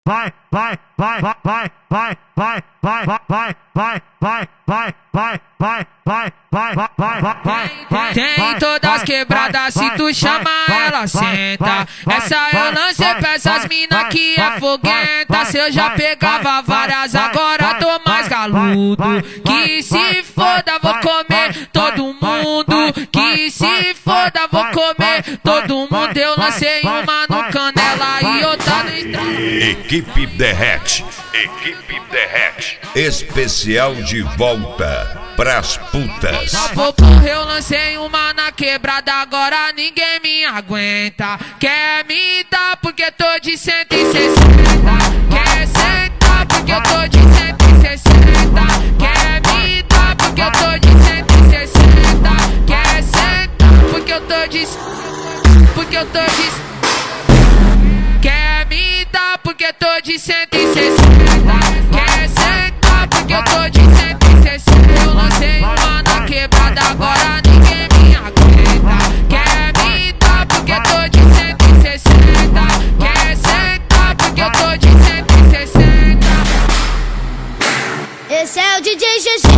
Tem todas quebradas, se tu chama ela senta. Essa eu lancei pra essas mina que é foguenta. Se eu já pegava várias, agora tô mais galudo. Que se foda, vou comer todo mundo. Que se foda, vou comer todo mundo. Eu lancei uma no Canela e outra no Estrada. Equipe Derrete, Equipe Derrete, especial de volta pras putas. Eu lancei uma na quebrada, agora ninguém me aguenta. Quer me dar porque tô de 160. Quer sentar porque eu tô de 160. Quer me dar porque eu tô de 160. Quer sentar porque eu tô de... Porque eu tô de... Quer me dar porque tô de 160. Quer sentar porque eu tô de 160. Eu lancei uma na quebrada, agora ninguém me aguenta. Quer me dar porque tô de 160. Quer sentar porque eu tô de 160. Esse é o DJ GG.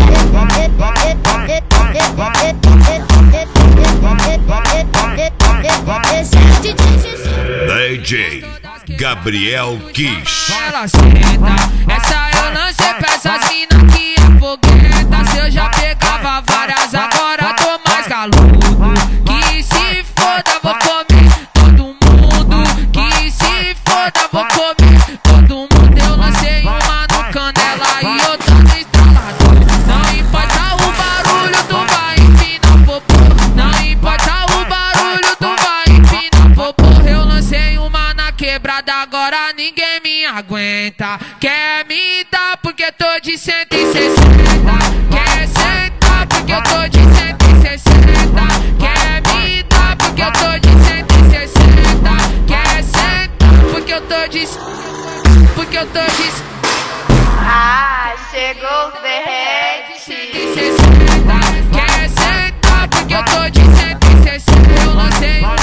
Esse é o DJ GG. DJ Gabriel Kiss. Ela senta, essa eu lancei pra essas mina que é fogueta. Se eu já pegava várias, agora tô mais galudo. Que se foda, vou comer todo mundo. Que se foda, vou comer todo mundo. Eu lancei uma no Canela e outra no Estralador. Não importa o barulho, tu vai empinar popô. Não importa o barulho, tu vai empinar popô. Eu lancei uma na quebrada, agora ninguém me aguenta. Quer me dar porque tô de 160. Quer sentar porque eu tô de 160. Quer me dar porque eu tô de 160. Quer sentar porque eu tô de... Porque eu tô de... Ah, chegou o Derrete. Quer sentar porque eu tô de 160. Eu lancei